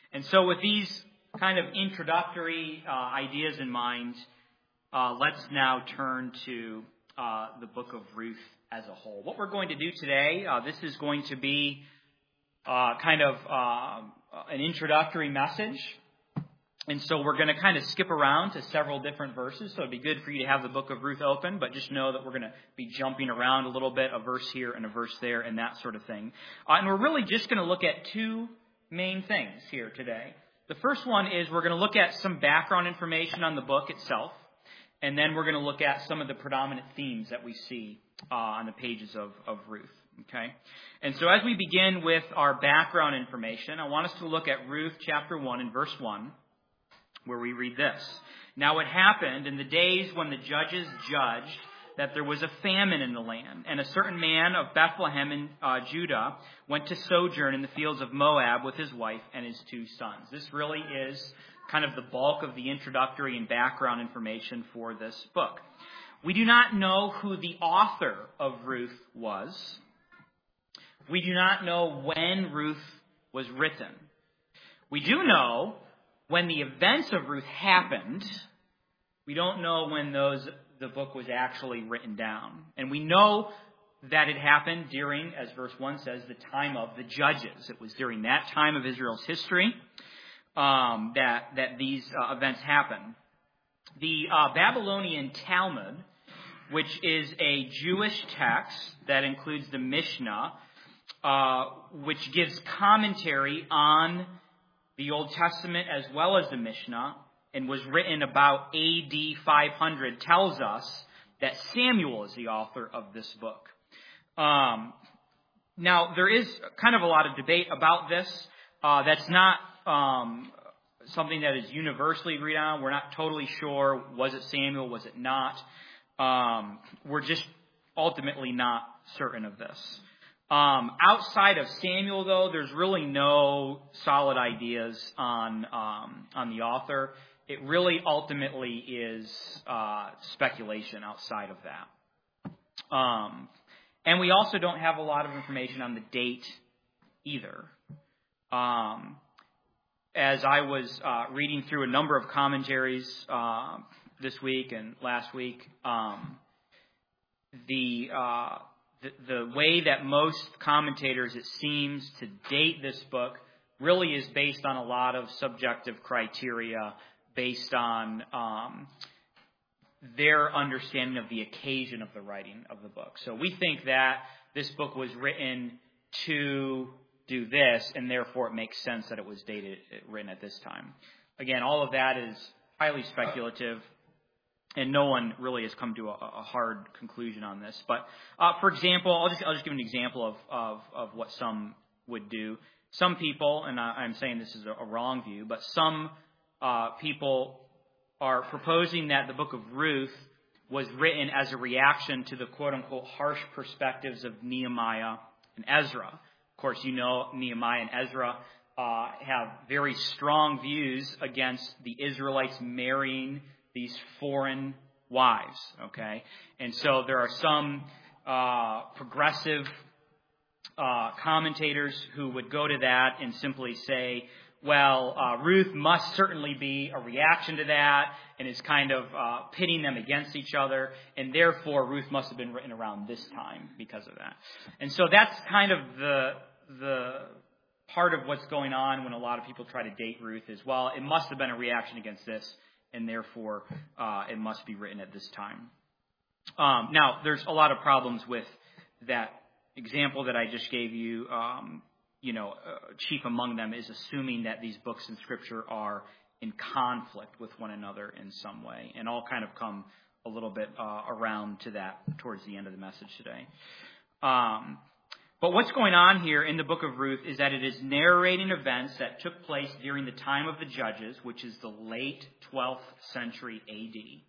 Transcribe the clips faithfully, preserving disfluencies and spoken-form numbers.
And so with these kind of introductory uh, ideas in mind, uh, let's now turn to uh, the book of Ruth as a whole. What we're going to do today, uh, this is going to be uh, kind of uh, an introductory message. And so we're going to kind of skip around to several different verses. So it'd be good for you to have the book of Ruth open, but just know that we're going to be jumping around a little bit, a verse here and a verse there and that sort of thing. Uh, and we're really just going to look at two main things here today. The first one is we're going to look at some background information on the book itself. And then we're going to look at some of the predominant themes that we see uh, on the pages of, of Ruth. Okay? And so as we begin with our background information, I want us to look at Ruth chapter one and verse one. Where we read this. Now it happened in the days when the judges judged that there was a famine in the land, and a certain man of Bethlehem in uh, Judah went to sojourn in the fields of Moab with his wife and his two sons. This really is kind of the bulk of the introductory and background information for this book. We do not know who the author of Ruth was. We do not know when Ruth was written. We do know when the events of Ruth happened. We don't know when those the book was actually written down. And we know that it happened during, as verse one says, the time of the judges. It was during that time of Israel's history um, that, that these uh, events happened. The uh, Babylonian Talmud, which is a Jewish text that includes the Mishnah, uh, which gives commentary on the Old Testament as well as the Mishnah, and was written about A D five hundred, tells us that Samuel is the author of this book. Um, now, there is kind of a lot of debate about this. Uh, that's not um, something that is universally agreed on. We're not totally sure. Was it Samuel? Was it not? Um, we're just ultimately not certain of this. Um, outside of Samuel, though, there's really no solid ideas on um, on the author. It really ultimately is uh, speculation outside of that. Um, and we also don't have a lot of information on the date either. Um, as I was uh, reading through a number of commentaries uh, this week and last week, um, the... Uh, The, the way that most commentators, it seems, to date this book really is based on a lot of subjective criteria based on um, their understanding of the occasion of the writing of the book. So we think that this book was written to do this, and therefore it makes sense that it was dated, written at this time. Again, all of that is highly speculative. And no one really has come to a, a hard conclusion on this. But, uh, for example, I'll just I'll just give an example of, of, of what some would do. Some people, and I, I'm saying this is a, a wrong view, but some uh, people are proposing that the book of Ruth was written as a reaction to the quote-unquote harsh perspectives of Nehemiah and Ezra. Of course, you know Nehemiah and Ezra uh, have very strong views against the Israelites marrying these foreign wives, okay? And so there are some uh, progressive uh, commentators who would go to that and simply say, well, uh, Ruth must certainly be a reaction to that and is kind of uh, pitting them against each other, and therefore Ruth must have been written around this time because of that. And so that's kind of the the part of what's going on when a lot of people try to date Ruth is, well, it must have been a reaction against this, and therefore uh, it must be written at this time. Um, now, there's a lot of problems with that example that I just gave you. Um, you know, uh, chief among them is assuming that these books in Scripture are in conflict with one another in some way. And I'll kind of come a little bit uh, around to that towards the end of the message today. Um, but what's going on here in the book of Ruth is that it is narrating events that took place during the time of the Judges, which is the late twelfth century A D.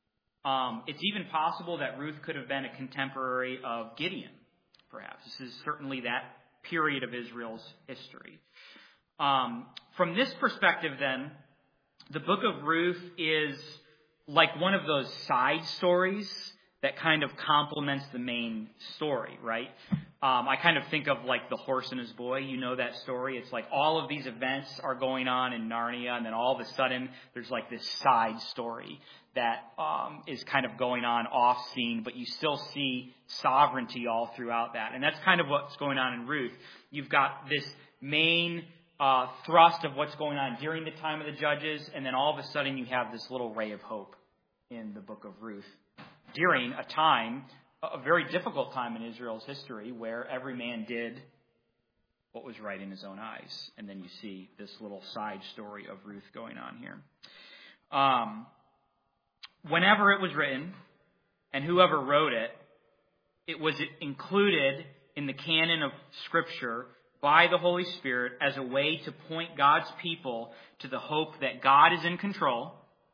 Um, it's even possible that Ruth could have been a contemporary of Gideon, perhaps. This is certainly that period of Israel's history. Um, from this perspective, then, the book of Ruth is like one of those side stories that kind of complements the main story, right? Um, I kind of think of like The Horse and His Boy. You know that story. It's like all of these events are going on in Narnia, and then all of a sudden there's like this side story that um, is kind of going on off scene, but you still see sovereignty all throughout that. And that's kind of what's going on in Ruth. You've got this main uh, thrust of what's going on during the time of the judges, and then all of a sudden you have this little ray of hope in the book of Ruth during a time, a very difficult time in Israel's history, where every man did what was right in his own eyes. And then you see this little side story of Ruth going on here. Um, whenever it was written, and whoever wrote it, it was included in the canon of Scripture by the Holy Spirit as a way to point God's people to the hope that God is in control,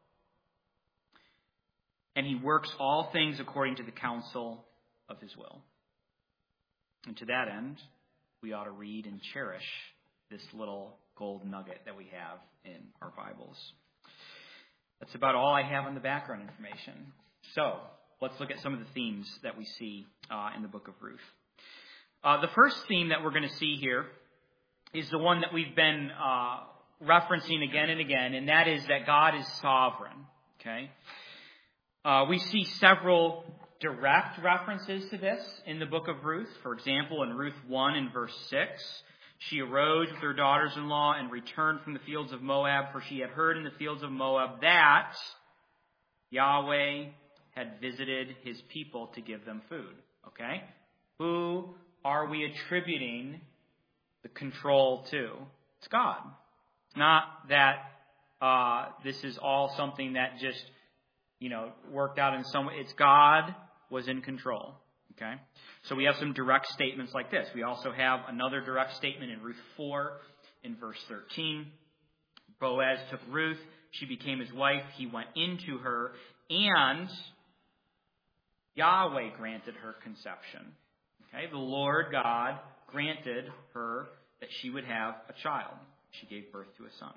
and He works all things according to the counsel of His will. And to that end, we ought to read and cherish this little gold nugget that we have in our Bibles. That's about all I have on the background information. So, let's look at some of the themes that we see uh, in the book of Ruth. Uh, the first theme that we're going to see here is the one that we've been uh, referencing again and again, and that is that God is sovereign. Okay? Uh, we see several direct references to this in the book of Ruth. For example, in Ruth one and verse six, she arose with her daughters-in-law and returned from the fields of Moab, for she had heard in the fields of Moab that Yahweh had visited His people to give them food. Okay? Who are we attributing the control to? It's God. It's not that uh, this is all something that just you know, worked out in some way. It's God was in control. Okay? So we have some direct statements like this. We also have another direct statement in Ruth four in verse thirteen. Boaz took Ruth. She became his wife. He went into her, and Yahweh granted her conception. Okay? The Lord God granted her that she would have a child. She gave birth to a son.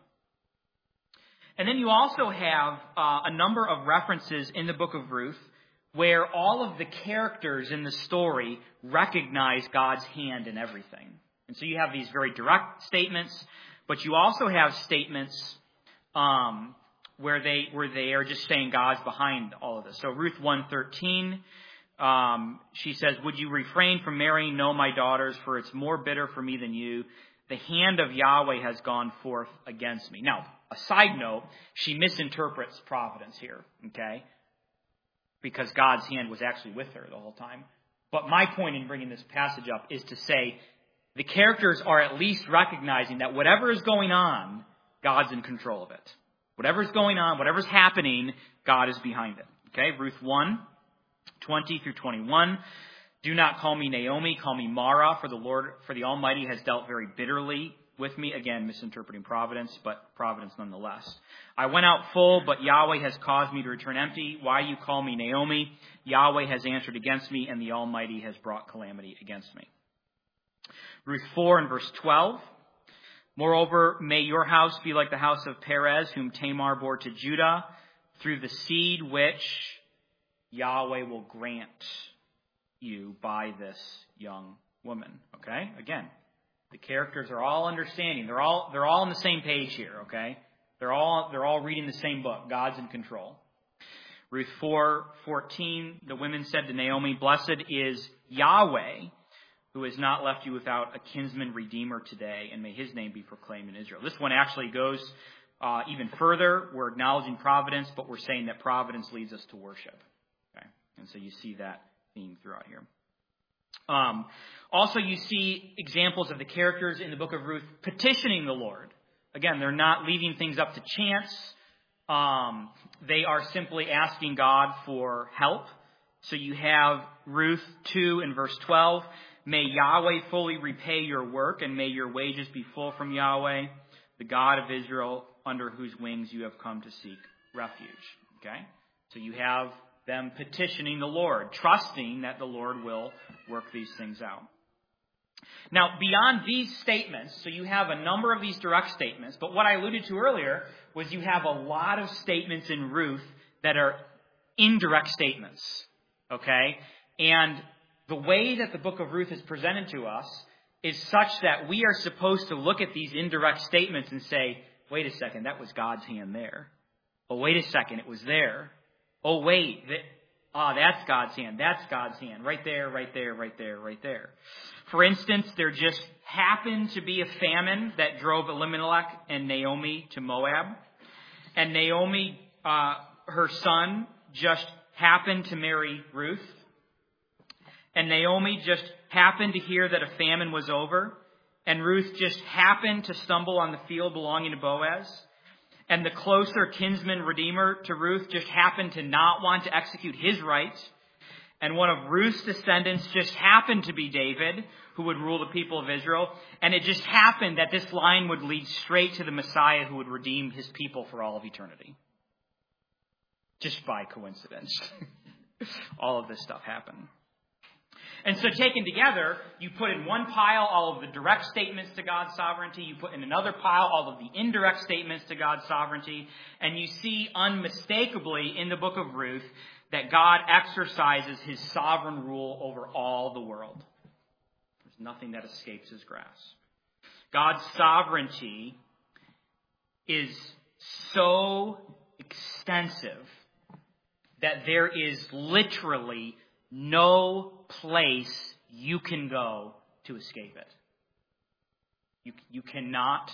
And then you also have uh, a number of references in the book of Ruth where all of the characters in the story recognize God's hand in everything. And so you have these very direct statements, but you also have statements um, where they where they are just saying God's behind all of this. So Ruth one thirteen, um, she says, "Would you refrain from marrying? No, my daughters, for it's more bitter for me than you. The hand of Yahweh has gone forth against me." Now, a side note, she misinterprets providence here, okay? Because God's hand was actually with her the whole time. But my point in bringing this passage up is to say the characters are at least recognizing that whatever is going on, God's in control of it. Whatever's going on, whatever's happening, God is behind it. Okay, Ruth one, twenty through twenty-one. "Do not call me Naomi, call me Mara, for the Lord, for the Almighty has dealt very bitterly with me." Again, misinterpreting providence, but providence nonetheless. "I went out full, but Yahweh has caused me to return empty. Why you call me Naomi? Yahweh has answered against me, and the Almighty has brought calamity against me." Ruth four and verse twelve. "Moreover, may your house be like the house of Perez, whom Tamar bore to Judah, through the seed which Yahweh will grant you by this young woman." Okay? Again, the characters are all understanding. They're all they're all on the same page here, okay? They're all they're all reading the same book. God's in control. Ruth four fourteen, "The women said to Naomi, Blessed is Yahweh, who has not left you without a kinsman redeemer today, and may His name be proclaimed in Israel." This one actually goes uh, even further. We're acknowledging providence, but we're saying that providence leads us to worship. Okay? And so you see that theme throughout here. Um, also, you see examples of the characters in the book of Ruth petitioning the Lord. Again, they're not leaving things up to chance. Um, they are simply asking God for help. So you have Ruth two and verse twelve. "May Yahweh fully repay your work, and may your wages be full from Yahweh, the God of Israel, under whose wings you have come to seek refuge." Okay? So you have them petitioning the Lord, trusting that the Lord will work these things out. Now, beyond these statements, so you have a number of these direct statements, but what I alluded to earlier was you have a lot of statements in Ruth that are indirect statements. Okay? And the way that the book of Ruth is presented to us is such that we are supposed to look at these indirect statements and say, wait a second, that was God's hand there. Oh, wait a second, it was there. Oh, wait, that, ah, that's God's hand. That's God's hand. Right there, right there, right there, right there. For instance, there just happened to be a famine that drove Elimelech and Naomi to Moab. And Naomi, uh, her son, just happened to marry Ruth. And Naomi just happened to hear that a famine was over. And Ruth just happened to stumble on the field belonging to Boaz. And the closer kinsman redeemer to Ruth just happened to not want to execute his rights. And one of Ruth's descendants just happened to be David, who would rule the people of Israel. And it just happened that this line would lead straight to the Messiah who would redeem his people for all of eternity. Just by coincidence. All of this stuff happened. And so taken together, you put in one pile all of the direct statements to God's sovereignty. You put in another pile all of the indirect statements to God's sovereignty. And you see unmistakably in the book of Ruth that God exercises his sovereign rule over all the world. There's nothing that escapes his grasp. God's sovereignty is so extensive that there is literally no place you can go to escape it. You, you cannot.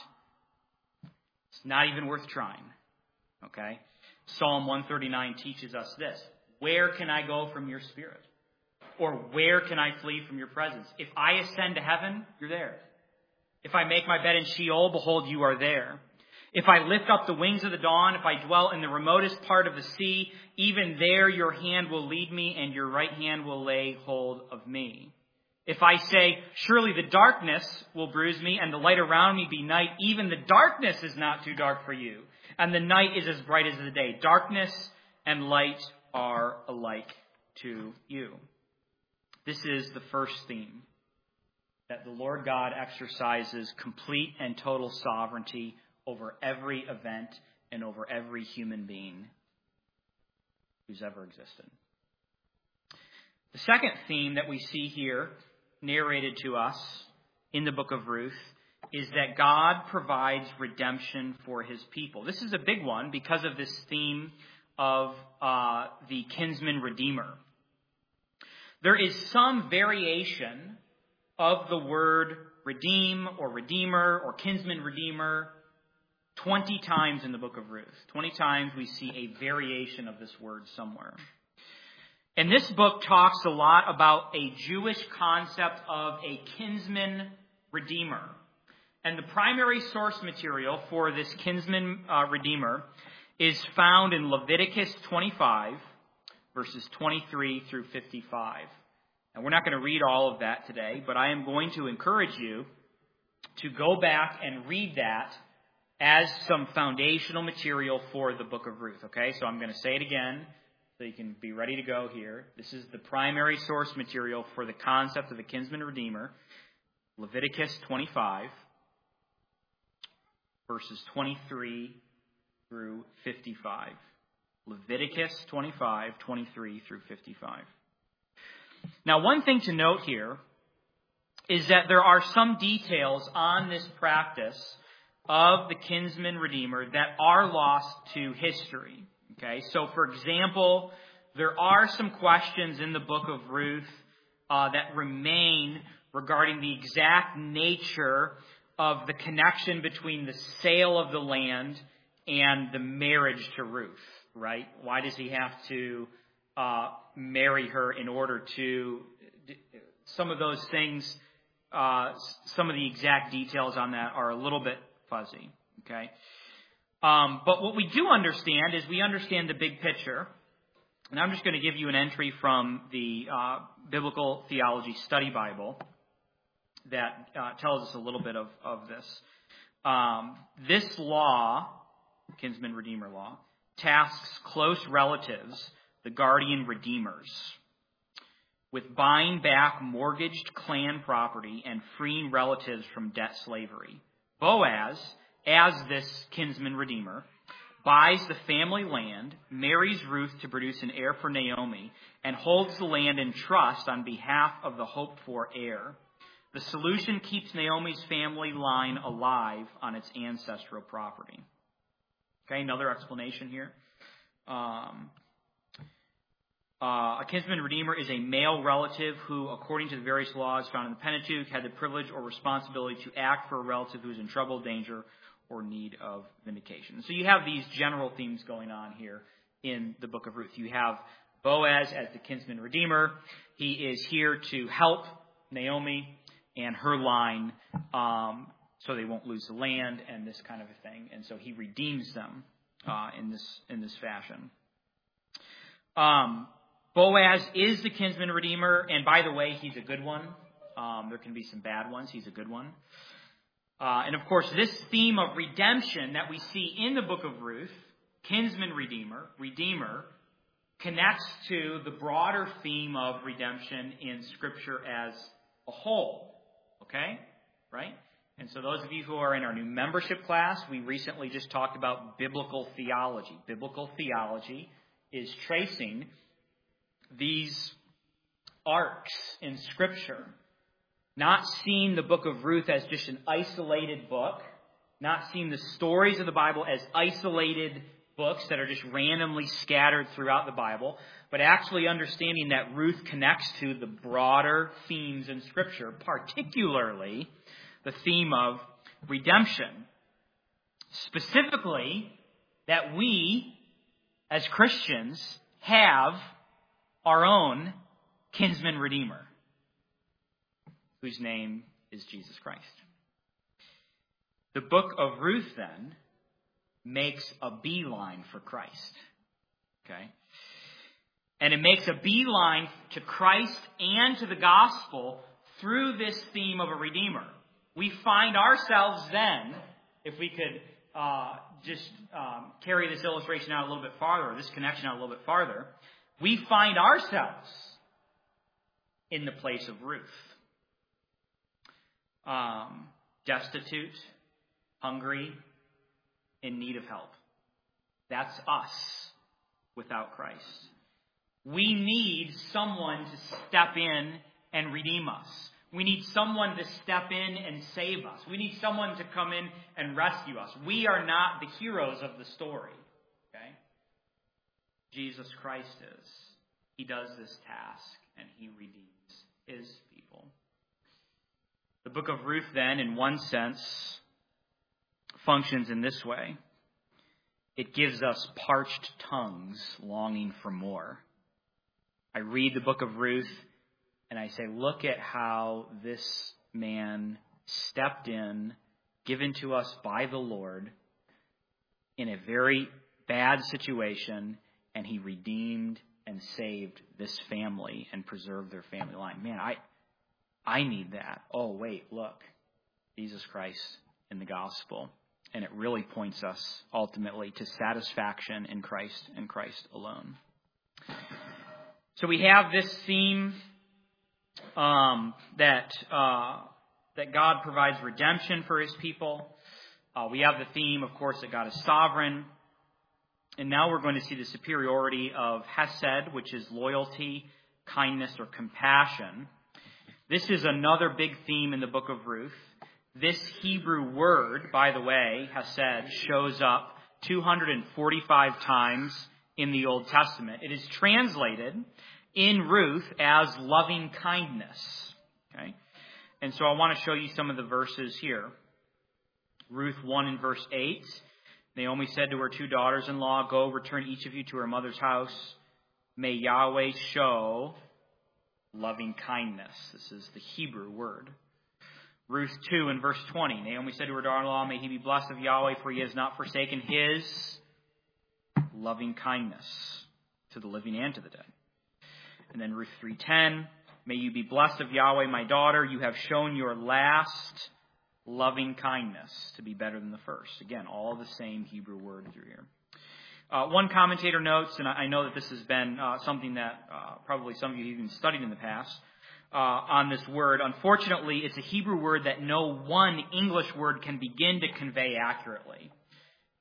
It's not even worth trying. Okay? Psalm one thirty-nine teaches us this. Where can I go from your spirit? Or where can I flee from your presence? If I ascend to heaven, you're there. If I make my bed in Sheol, behold, you are there. If I lift up the wings of the dawn, if I dwell in the remotest part of the sea, even there your hand will lead me and your right hand will lay hold of me. If I say, surely the darkness will bruise me and the light around me be night, even the darkness is not too dark for you. And the night is as bright as the day. Darkness and light are alike to you. This is the first theme, that the Lord God exercises complete and total sovereignty over every event and over every human being who's ever existed. The second theme that we see here narrated to us in the book of Ruth is that God provides redemption for his people. This is a big one because of this theme of uh, the kinsman redeemer. There is some variation of the word redeem or redeemer or kinsman redeemer twenty times in the book of Ruth. twenty times we see a variation of this word somewhere. And this book talks a lot about a Jewish concept of a kinsman redeemer. And the primary source material for this kinsman uh, redeemer is found in Leviticus twenty-five, verses twenty-three through fifty-five. And we're not going to read all of that today, but I am going to encourage you to go back and read that as some foundational material for the book of Ruth. Okay, so I'm going to say it again so you can be ready to go here. This is the primary source material for the concept of the kinsman redeemer. Leviticus twenty-five, verses twenty-three through fifty-five. Leviticus twenty-five, twenty-three through fifty-five. Now, one thing to note here is that there are some details on this practice of the kinsman redeemer that are lost to history. Okay, so for example, there are some questions in the book of Ruth uh, that remain regarding the exact nature of the connection between the sale of the land and the marriage to Ruth, right? Why does he have to uh, marry her in order to... Some of those things, uh, some of the exact details on that are a little bit fuzzy, okay? Um, but what we do understand is we understand the big picture. And I'm just going to give you an entry from the uh, Biblical Theology Study Bible that uh, tells us a little bit of, of this. Um, this law, kinsman redeemer law, tasks close relatives, the guardian redeemers, with buying back mortgaged clan property and freeing relatives from debt slavery. Boaz, as this kinsman redeemer, buys the family land, marries Ruth to produce an heir for Naomi, and holds the land in trust on behalf of the hoped-for heir. The solution keeps Naomi's family line alive on its ancestral property. Okay, another explanation here. Um, uh, a kinsman redeemer is a male relative who, according to the various laws found in the Pentateuch, had the privilege or responsibility to act for a relative who is in trouble, danger, or need of vindication. So you have these general themes going on here in the book of Ruth. You have Boaz as the kinsman redeemer. He is here to help Naomi and her line um, so they won't lose the land and this kind of a thing. And so he redeems them uh, in this in this fashion. Um, Boaz is the kinsman redeemer, and by the way, he's a good one. Um, there can be some bad ones. He's a good one. Uh, and of course, this theme of redemption that we see in the book of Ruth, kinsman redeemer, redeemer, connects to the broader theme of redemption in Scripture as a whole. Okay? Right? And so those of you who are in our new membership class, we recently just talked about biblical theology. Biblical theology is tracing these arcs in Scripture. Not seeing the book of Ruth as just an isolated book. Not seeing the stories of the Bible as isolated books that are just randomly scattered throughout the Bible, but actually understanding that Ruth connects to the broader themes in Scripture, particularly the theme of redemption. Specifically, that we, as Christians, have our own kinsman redeemer, whose name is Jesus Christ. The book of Ruth, then, makes a beeline for Christ. Okay? And it makes a beeline to Christ and to the gospel through this theme of a redeemer. We find ourselves then, if we could uh, just um, carry this illustration out a little bit farther, or this connection out a little bit farther, we find ourselves in the place of Ruth. Um, destitute, hungry, in need of help. That's us without Christ. We need someone to step in and redeem us. We need someone to step in and save us. We need someone to come in and rescue us. We are not the heroes of the story. Okay? Jesus Christ is. He does this task and he redeems his people. The book of Ruth, then, in one sense, functions in this way. It gives us parched tongues longing for more. I read the book of Ruth and I say, look at how this man stepped in, given to us by the Lord, in a very bad situation, and he redeemed and saved this family and preserved their family line. Man, I I need that. Oh, wait, look. Jesus Christ in the gospel. And it really points us ultimately to satisfaction in Christ and Christ alone. So we have this theme um, that uh, that God provides redemption for his people. Uh, we have the theme, of course, that God is sovereign. And now we're going to see the superiority of Hesed, which is loyalty, kindness, or compassion. This is another big theme in the book of Ruth. This Hebrew word, by the way, Hesed, shows up two hundred forty-five times in the Old Testament. It is translated in Ruth as loving kindness. Okay? And so I want to show you some of the verses here. Ruth one and verse eight. Naomi said to her two daughters-in-law, go, return each of you to her mother's house. May Yahweh show loving kindness. This is the Hebrew word. Ruth two and verse twenty. Naomi said to her daughter-in-law, may he be blessed of Yahweh, for he has not forsaken his loving kindness to the living and to the dead. And then Ruth three ten. May you be blessed of Yahweh, my daughter. You have shown your last loving kindness to be better than the first. Again, all the same Hebrew word through here. Uh, one commentator notes, and I know that this has been uh, something that uh, probably some of you have even studied in the past, uh, on this word. Unfortunately, it's a Hebrew word that no one English word can begin to convey accurately.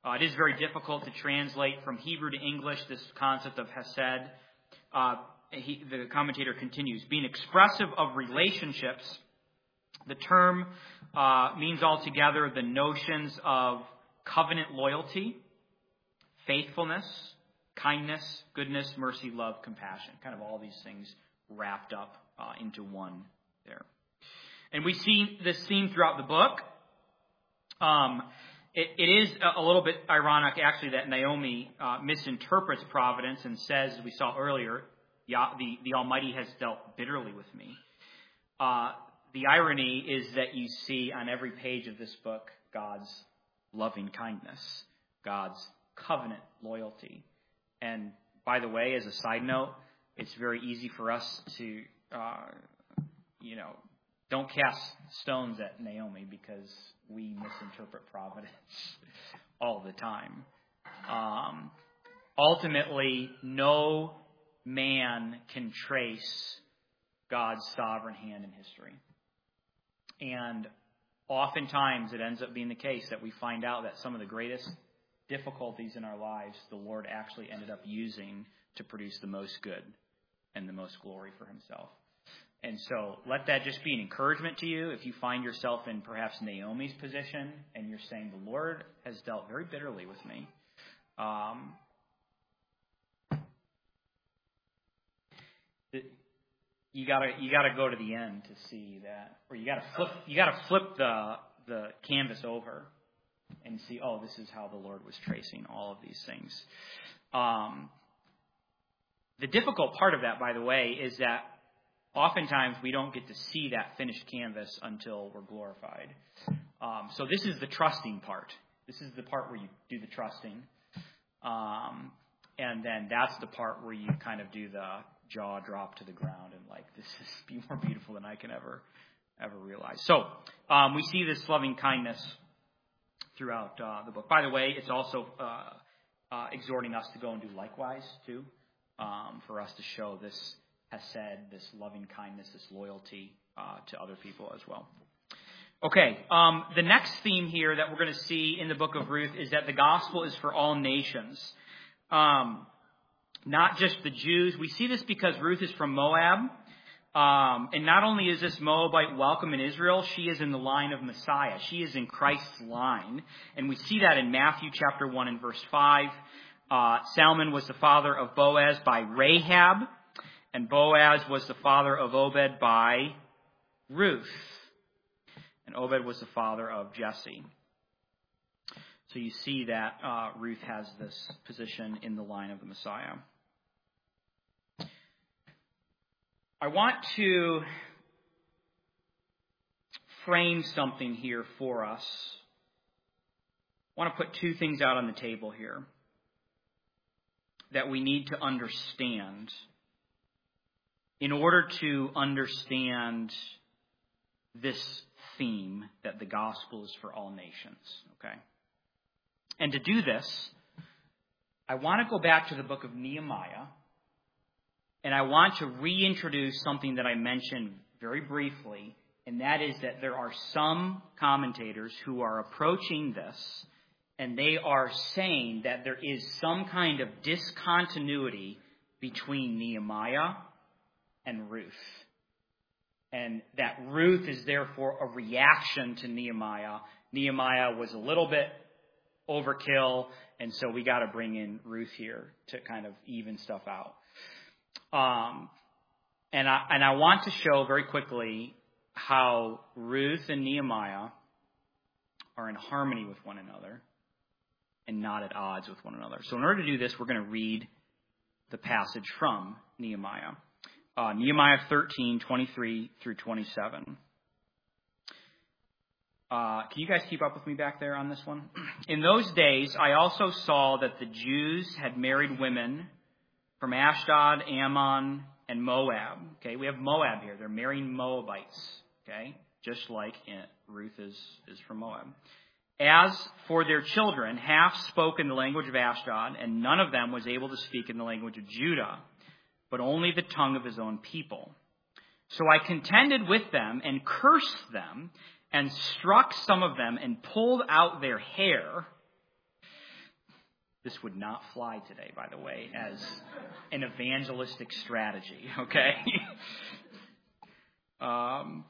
Uh, it is very difficult to translate from Hebrew to English, this concept of hesed. Uh, he, the commentator continues, being expressive of relationships, the term uh, means altogether the notions of covenant loyalty, faithfulness, kindness, goodness, mercy, love, compassion. Kind of all these things wrapped up uh, into one there. And we see this theme throughout the book. Um, it, it is a little bit ironic, actually, that Naomi uh, misinterprets providence and says, as we saw earlier, Yah, the, the Almighty has dealt bitterly with me. Uh, the irony is that you see on every page of this book God's loving kindness, God's covenant loyalty. And by the way, as a side note, it's very easy for us to, uh, you know, don't cast stones at Naomi because we misinterpret providence all the time. Um, ultimately, no man can trace God's sovereign hand in history. And oftentimes it ends up being the case that we find out that some of the greatest difficulties in our lives, the Lord actually ended up using to produce the most good and the most glory for himself. And so let that just be an encouragement to you. If you find yourself in perhaps Naomi's position and you're saying, the Lord has dealt very bitterly with me. Um, you gotta you gotta go to the end to see that, or you gotta flip you gotta flip the the canvas over and see, oh, this is how the Lord was tracing all of these things. Um, the difficult part of that, by the way, is that oftentimes we don't get to see that finished canvas until we're glorified. Um, so this is the trusting part. This is the part where you do the trusting. Um, and then that's the part where you kind of do the jaw drop to the ground and like, this is be more beautiful than I can ever, ever realize. So um, we see this loving kindness throughout uh, the book. By the way, it's also uh, uh, exhorting us to go and do likewise, too, um, for us to show this hesed, this loving kindness, this loyalty uh, to other people as well. Okay, um, the next theme here that we're going to see in the book of Ruth is that the gospel is for all nations, um, not just the Jews. We see this because Ruth is from Moab, um, and not only is this Moabite welcome in Israel, she is in the line of Messiah. She is in Christ's line, and we see that in Matthew chapter one and verse five. Uh, Salmon was the father of Boaz by Rahab, and Boaz was the father of Obed by Ruth. And Obed was the father of Jesse. So you see that uh, Ruth has this position in the line of the Messiah. I want to frame something here for us. I want to put two things out on the table here that we need to understand in order to understand this theme that the gospel is for all nations, okay? And to do this, I want to go back to the book of Nehemiah, and I want to reintroduce something that I mentioned very briefly, and that is that there are some commentators who are approaching this, and they are saying that there is some kind of discontinuity between Nehemiah and Ruth. And that Ruth is therefore a reaction to Nehemiah. Nehemiah was a little bit overkill, and so we got to bring in Ruth here to kind of even stuff out. Um, and I and I want to show very quickly how Ruth and Nehemiah are in harmony with one another and not at odds with one another. So in order to do this, we're going to read the passage from Nehemiah. Uh, Nehemiah thirteen, twenty-three through twenty-seven. Uh, can you guys keep up with me back there on this one? In those days, I also saw that the Jews had married women from Ashdod, Ammon, and Moab. Okay, we have Moab here. They're marrying Moabites. Okay, just like Ruth is, is from Moab. As for their children, half spoke in the language of Ashdod, and none of them was able to speak in the language of Judah, but only the tongue of his own people. So I contended with them and cursed them and struck some of them and pulled out their hair. This would not fly today, by the way, as an evangelistic strategy, okay? um,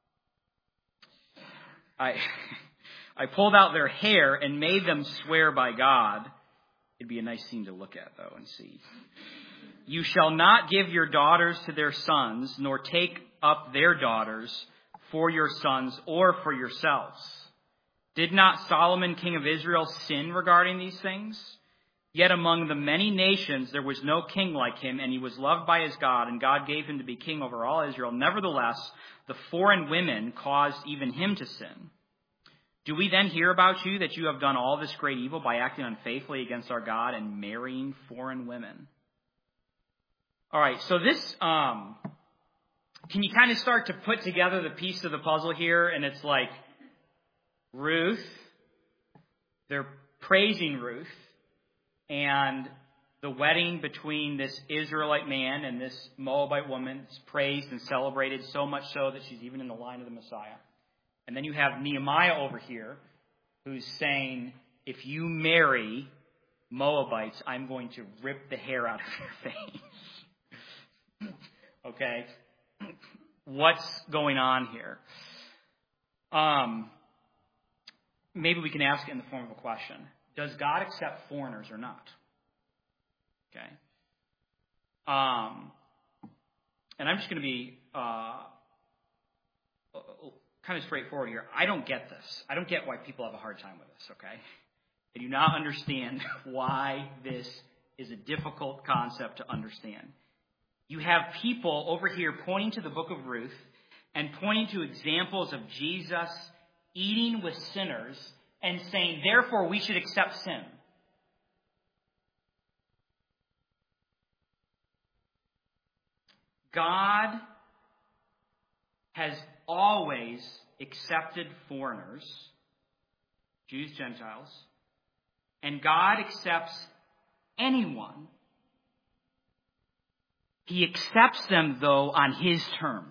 I I pulled out their hair and made them swear by God. It'd be a nice scene to look at, though, and see. You shall not give your daughters to their sons, nor take up their daughters for your sons or for yourselves. Did not Solomon, king of Israel, sin regarding these things? Yet among the many nations there was no king like him, and he was loved by his God, and God gave him to be king over all Israel. Nevertheless, the foreign women caused even him to sin. Do we then hear about you that you have done all this great evil by acting unfaithfully against our God and marrying foreign women? All right, so this, um, can you kind of start to put together the piece of the puzzle here? And it's like Ruth, they're praising Ruth, and the wedding between this Israelite man and this Moabite woman is praised and celebrated, so much so that she's even in the line of the Messiah. And then you have Nehemiah over here who's saying, if you marry Moabites, I'm going to rip the hair out of your face. Okay? What's going on here? Um, maybe we can ask it in the form of a question. Does God accept foreigners or not? Okay. Um, and I'm just going to be uh, kind of straightforward here. I don't get this. I don't get why people have a hard time with this, okay? I do not understand why this is a difficult concept to understand. You have people over here pointing to the book of Ruth and pointing to examples of Jesus eating with sinners and saying, therefore, we should accept sin. God has always accepted foreigners, Jews, Gentiles, and God accepts anyone. He accepts them, though, on his terms.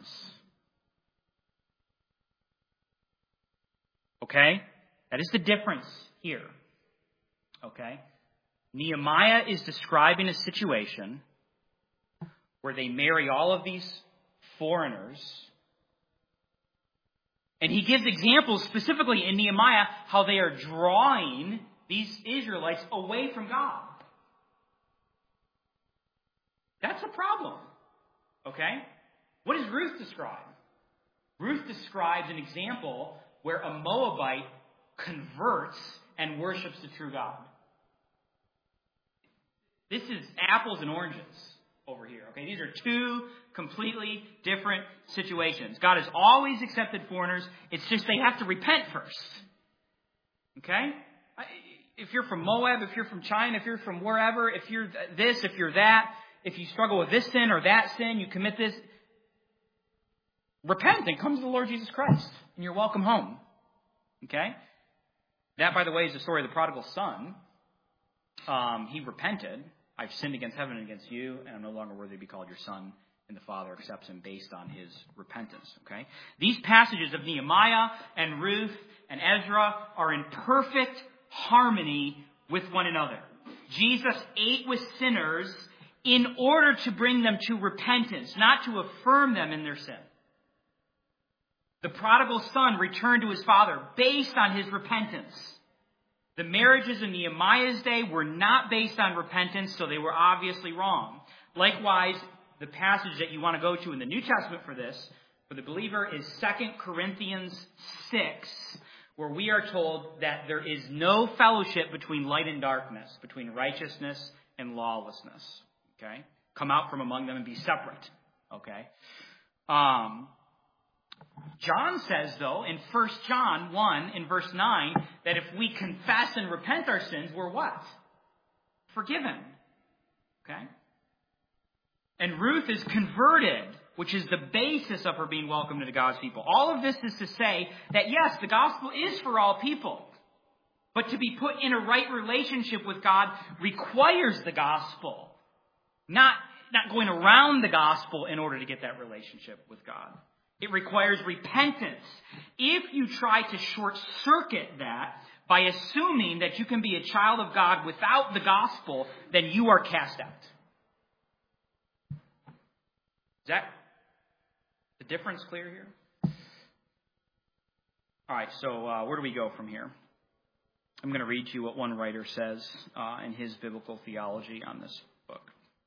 Okay? That is the difference here. Okay? Nehemiah is describing a situation where they marry all of these foreigners. And he gives examples specifically in Nehemiah how they are drawing these Israelites away from God. That's a problem. Okay? What does Ruth describe? Ruth describes an example where a Moabite converts and worships the true God. This is apples and oranges over here. Okay? These are two completely different situations. God has always accepted foreigners. It's just they have to repent first. Okay? If you're from Moab, if you're from China, if you're from wherever, if you're this, if you're that, if you struggle with this sin or that sin, you commit this, repent and come to the Lord Jesus Christ, and you're welcome home. Okay? That, by the way, is the story of the prodigal son. Um, he repented. I've sinned against heaven and against you, and I'm no longer worthy to be called your son. And the Father accepts him based on his repentance. Okay? These passages of Nehemiah and Ruth and Ezra are in perfect harmony with one another. Jesus ate with sinners in order to bring them to repentance, not to affirm them in their sin. The prodigal son returned to his father based on his repentance. The marriages in Nehemiah's day were not based on repentance, so they were obviously wrong. Likewise, the passage that you want to go to in the New Testament for this, for the believer, is Second Corinthians six, where we are told that there is no fellowship between light and darkness, between righteousness and lawlessness. Okay? Come out from among them and be separate. Okay? Um... John says, though, in First John one, in verse nine, that if we confess and repent our sins, we're what? Forgiven. Okay? And Ruth is converted, which is the basis of her being welcomed into God's people. All of this is to say that, yes, the gospel is for all people. But to be put in a right relationship with God requires the gospel. Not, not going around the gospel in order to get that relationship with God. It requires repentance. If you try to short-circuit that by assuming that you can be a child of God without the gospel, then you are cast out. Is that the difference clear here? All right, so uh, where do we go from here? I'm going to read to you what one writer says uh, in his biblical theology on this book.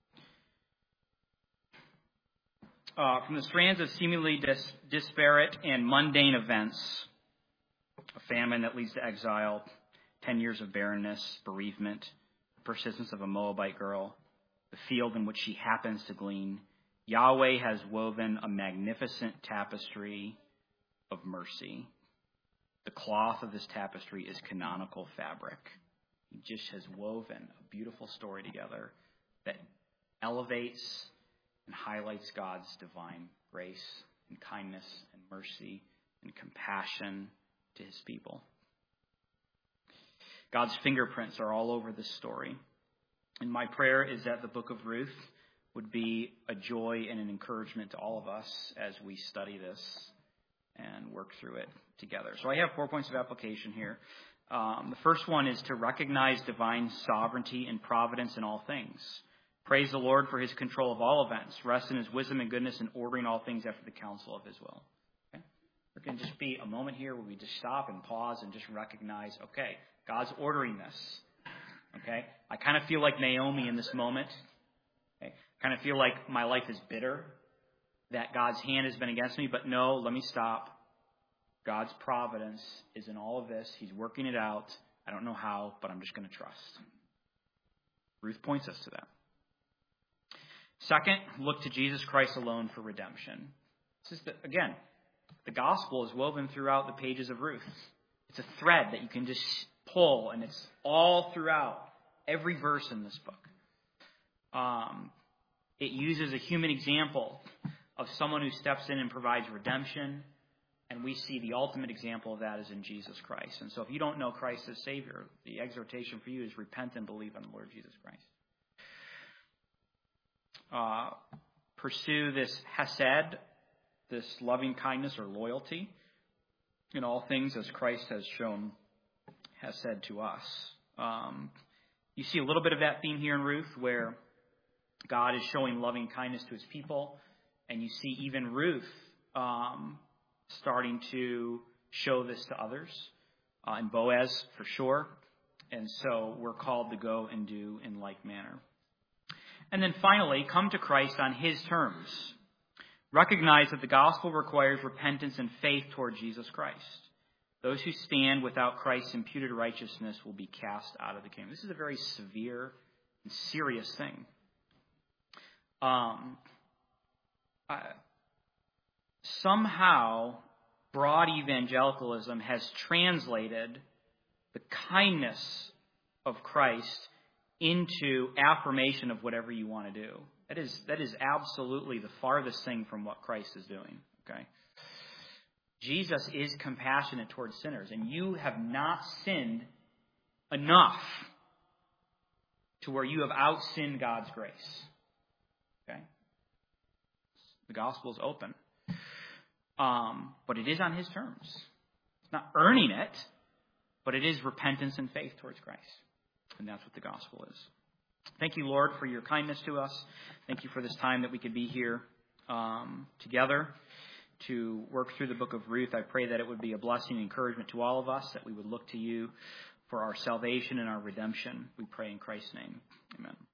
Uh, from the strands of seemingly dis- disparate and mundane events, a famine that leads to exile, ten years of barrenness, bereavement, the persistence of a Moabite girl, the field in which she happens to glean, Yahweh has woven a magnificent tapestry of mercy. The cloth of this tapestry is canonical fabric. He just has woven a beautiful story together that elevates and highlights God's divine grace and kindness and mercy and compassion to his people. God's fingerprints are all over this story. And my prayer is that the book of Ruth would be a joy and an encouragement to all of us as we study this and work through it together. So I have four points of application here. Um, the first one is to recognize divine sovereignty and providence in all things. Praise the Lord for his control of all events. Rest in his wisdom and goodness in ordering all things after the counsel of his will. Okay? There can just be a moment here where we just stop and pause and just recognize, okay, God's ordering this. Okay? I kind of feel like Naomi in this moment. Okay? I kind of feel like my life is bitter, that God's hand has been against me, but no, let me stop. God's providence is in all of this. He's working it out. I don't know how, but I'm just going to trust. Ruth points us to that. Second, look to Jesus Christ alone for redemption. This is the, again, the gospel is woven throughout the pages of Ruth. It's a thread that you can just pull, and it's all throughout every verse in this book. Um, it uses a human example of someone who steps in and provides redemption. And we see the ultimate example of that is in Jesus Christ. And so if you don't know Christ as Savior, the exhortation for you is repent and believe on the Lord Jesus Christ. Uh, pursue this hesed, this loving kindness or loyalty in all things as Christ has shown, has said to us. Um, you see a little bit of that theme here in Ruth where God is showing loving kindness to his people. And you see even Ruth um, starting to show this to others, uh, and Boaz for sure. And so we're called to go and do in like manner. And then finally, come to Christ on his terms. Recognize that the gospel requires repentance and faith toward Jesus Christ. Those who stand without Christ's imputed righteousness will be cast out of the kingdom. This is a very severe and serious thing. Um, uh, somehow, broad evangelicalism has translated the kindness of Christ into affirmation of whatever you want to do. That is, that is absolutely the farthest thing from what Christ is doing. Okay? Jesus is compassionate towards sinners, and you have not sinned enough to where you have outsinned God's grace. Okay? The gospel is open. Um, but it is on his terms. It's not earning it, but it is repentance and faith towards Christ. And that's what the gospel is. Thank you, Lord, for your kindness to us. Thank you for this time that we could be here um, together to work through the book of Ruth. I pray that it would be a blessing and encouragement to all of us, that we would look to you for our salvation and our redemption. We pray in Christ's name. Amen.